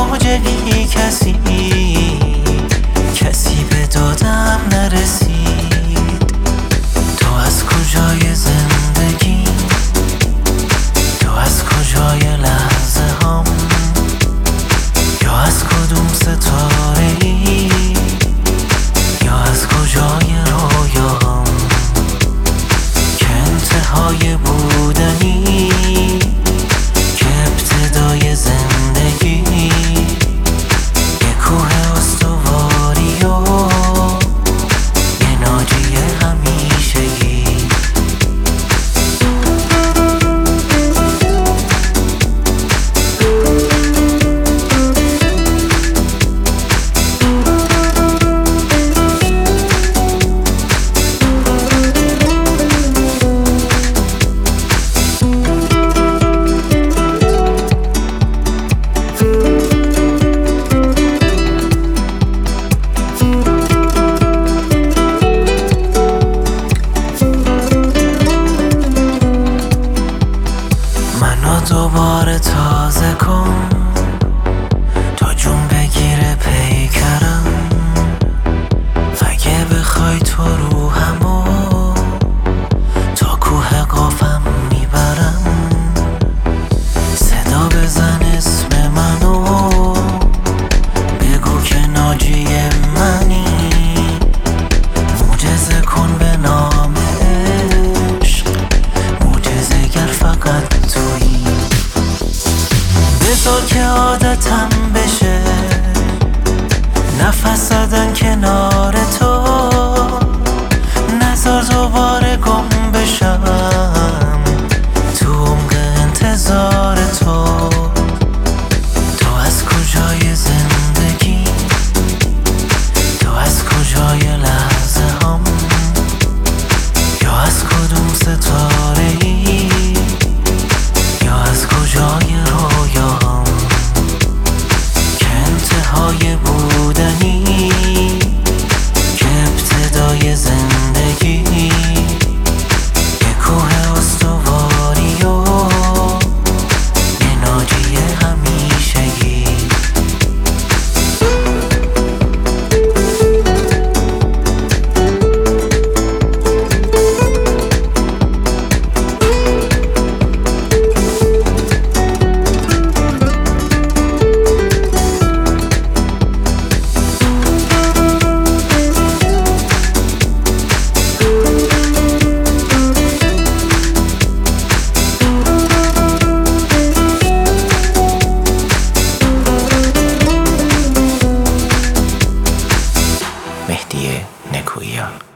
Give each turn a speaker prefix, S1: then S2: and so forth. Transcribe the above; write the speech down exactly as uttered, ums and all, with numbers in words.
S1: خواجگی کسی کسی به دادم نرسید. تو از کجای زندگی، تو از کجای لحظه هم، یا از کدوم ستاره ای، یا از کجای رویاهم که انتهای بودنی، که ابتدای زندگی یه کوه استواری و یه ناجی همیشگی. منو دوباره تازه کن، تا جون بگیره پیکرم. اگه بخوای تو روحمو تا کوه قافم میبرم. صدا بزن اسم منو، بگو که ناجی منی. معجزه کن به نام عشق، معجزه گر فقط تویی. بذار که عادتم بشه نفس زدن کنار تو، نذار دوباره گم بشم تو عمق انتظار تو. تو از کجای زندگی، تو از کجای لحظه هم، یا از کدوم ستاره ای، یا از کجای رویاهم که انتهای بودنی، که ابتدای زندگی یه کوه استواری و یه ناجی همیشگی. مهدی نکویان.